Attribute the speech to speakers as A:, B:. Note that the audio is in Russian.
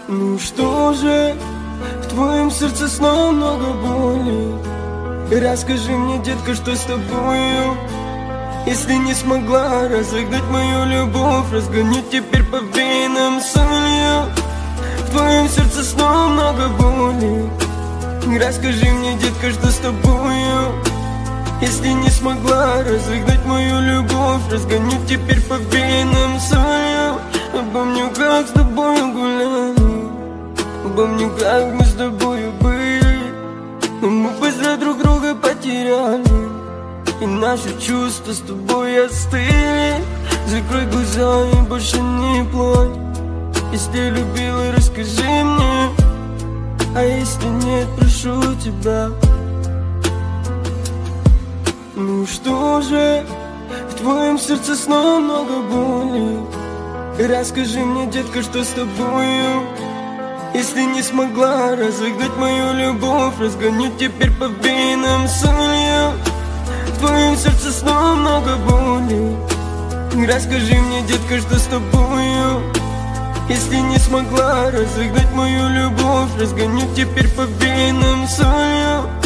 A: Ну что же, в твоем сердце снова много боли. Расскажи мне, детка, что с тобою. Если не смогла разогнать мою любовь, разгоню теперь по венам солью. В твоем сердце снова много боли. Расскажи мне, детка, что с тобою. Если не смогла разогнать мою любовь, разгоню теперь по венам солью. Помню, как с тобою гуляли, помню, как мы с тобою были, но мы быстро друг друга потеряли, и наши чувства с тобой остыли. Закрой глаза и больше не плачь. Если любила, расскажи мне, а если нет, прошу тебя. Ну что же, в твоем сердце снова много боли. Расскажи мне, детка, что с тобою. Если не смогла разогнать мою любовь, разгоню теперь по венам солью. В твоем сердце снова много боли. Расскажи мне, детка, что с тобою. Если не смогла разогнать мою любовь, разгоню теперь по венам солью.